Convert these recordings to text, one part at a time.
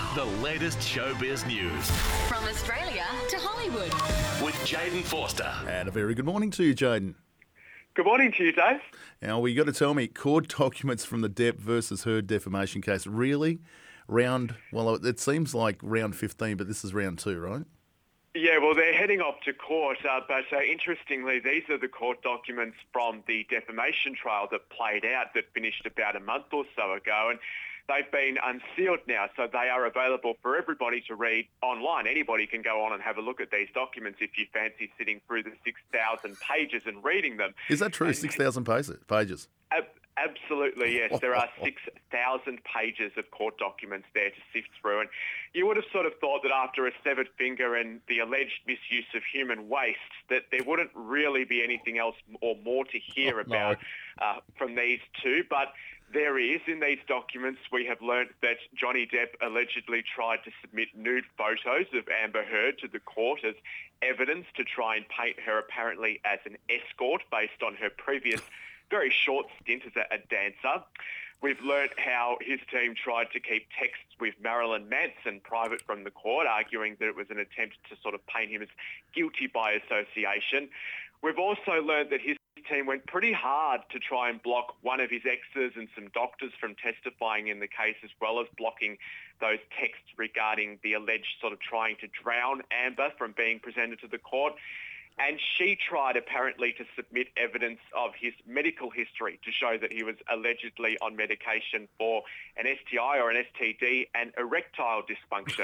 The latest showbiz news From Australia to Hollywood. with Jaden Forster. And a very good morning to you, Jaden. Good morning to you, Dave. Now, you got to tell me, court documents from the Depp versus Heard defamation case, really? It seems like round 15, but this is round 2, right? Yeah, well, they're heading off to court, but interestingly, these are the court documents from the defamation trial that played out, that finished about a month or so ago, and they've been unsealed now, so they are available for everybody to read online. Anybody can go on and have a look at these documents if you fancy sitting through the 6,000 pages and reading them. Is that true? 6,000 pages? Absolutely, yes. There are 6,000 pages of court documents there to sift through. And you would have sort of thought that after a severed finger and the alleged misuse of human waste, that there wouldn't really be anything else or more to hear about from these two. But there is. In these documents, we have learnt that Johnny Depp allegedly tried to submit nude photos of Amber Heard to the court as evidence to try and paint her apparently as an escort based on her previous very short stint as a dancer. We've learnt how his team tried to keep texts with Marilyn Manson private from the court, arguing that it was an attempt to sort of paint him as guilty by association. We've also learnt that his team went pretty hard to try and block one of his exes and some doctors from testifying in the case, as well as blocking those texts regarding the alleged sort of trying to drown Amber from being presented to the court. And she tried apparently to submit evidence of his medical history to show that he was allegedly on medication for an STI or an STD and erectile dysfunction.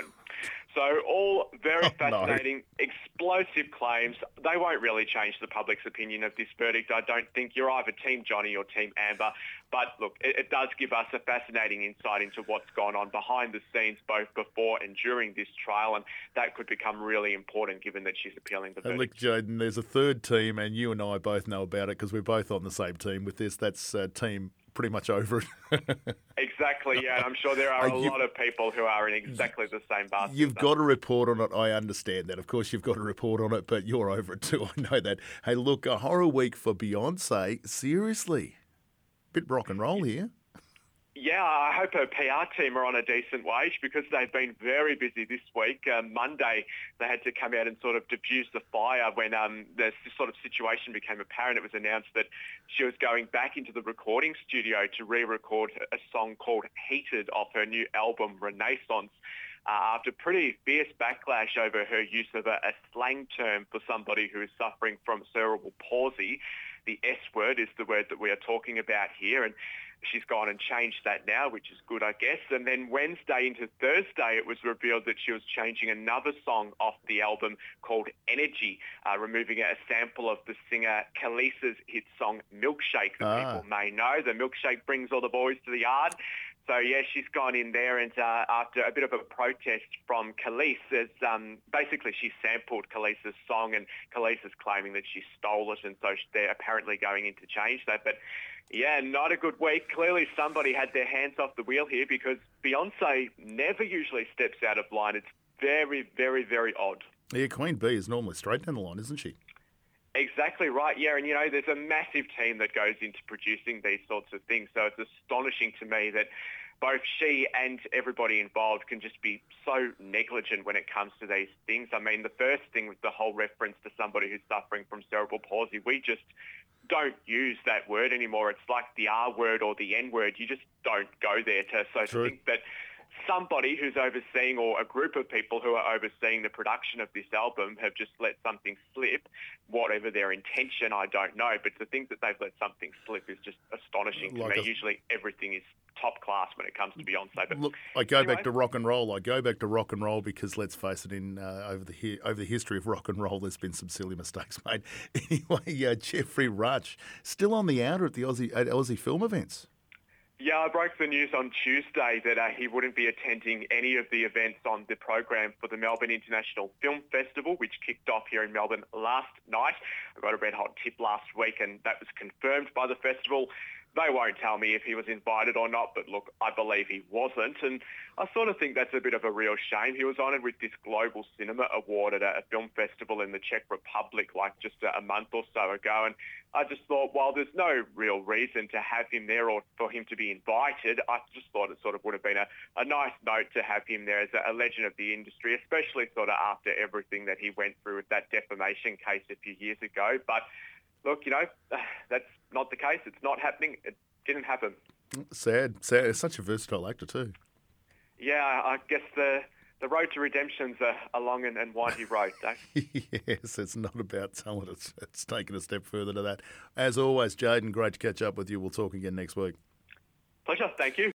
So all very fascinating, explosive claims. They won't really change the public's opinion of this verdict. I don't think. You're either Team Johnny or Team Amber. But look, it does give us a fascinating insight into what's gone on behind the scenes, both before and during this trial. And that could become really important given that she's appealing the verdict. Look, Jaden, there's a third team, and you and I both know about it because we're both on the same team with this. That's team pretty much over it. Exactly, yeah. And I'm sure there are a lot of people who are in exactly the same basket. You've got to report on it. I understand that. Of course, you've got to report on it, but you're over it too. I know that. Hey, look, a horror week for Beyonce. Seriously. Bit rock and roll here. Yeah, I hope her PR team are on a decent wage because they've been very busy this week. Monday, they had to come out and sort of diffuse the fire when the sort of situation became apparent. It was announced that she was going back into the recording studio to re-record a song called Heated off her new album, Renaissance, after pretty fierce backlash over her use of a slang term for somebody who is suffering from cerebral palsy. The S word is the word that we are talking about here, and she's gone and changed that now, which is good, I guess. And then Wednesday into Thursday, it was revealed that she was changing another song off the album called Energy, removing a sample of the singer Khalees's hit song Milkshake that people may know. The milkshake brings all the boys to the yard. So, yeah, she's gone in there and after a bit of a protest from Khalees, basically she sampled Khalees's song and Khalees is claiming that she stole it, and so they're apparently going in to change that. But, yeah, not a good week. Clearly somebody had their hands off the wheel here because Beyonce never usually steps out of line. It's very, very, very odd. Yeah, Queen Bee is normally straight down the line, isn't she? Exactly right, yeah. And, you know, there's a massive team that goes into producing these sorts of things. So it's astonishing to me that both she and everybody involved can just be so negligent when it comes to these things. I mean, the first thing with the whole reference to somebody who's suffering from cerebral palsy, we just don't use that word anymore. It's like the R word or the N word. You just don't go there. To think that somebody who's overseeing, or a group of people who are overseeing the production of this album, have just let something slip. Whatever their intention, I don't know. But to think that they've let something slip is just astonishing to me. Usually everything is top class when it comes to Beyonce. But look, I go back to rock and roll. I go back to rock and roll because, let's face it, over the history of rock and roll, there's been some silly mistakes made. Anyway, Jeffrey Rush still on the outer at the Aussie film events. Yeah, I broke the news on Tuesday that he wouldn't be attending any of the events on the program for the Melbourne International Film Festival, which kicked off here in Melbourne last night. I got a red hot tip last week and that was confirmed by the festival. they won't tell me if he was invited or not, but look, I believe he wasn't. And I sort of think that's a bit of a real shame. He was honoured with this Global Cinema Award at a film festival in the Czech Republic like just a month or so ago. And I just thought, while there's no real reason to have him there or for him to be invited, I just thought it sort of would have been a nice note to have him there as a legend of the industry, especially sort of after everything that he went through with that defamation case a few years ago. But look, that's not the case. It's not happening. It didn't happen. Sad. It's such a versatile actor too. Yeah, I guess the road to redemption's a long and windy road, Dave. Yes, it's not about talent. It's taken a step further to that. As always, Jayden, great to catch up with you. We'll talk again next week. Pleasure. Thank you.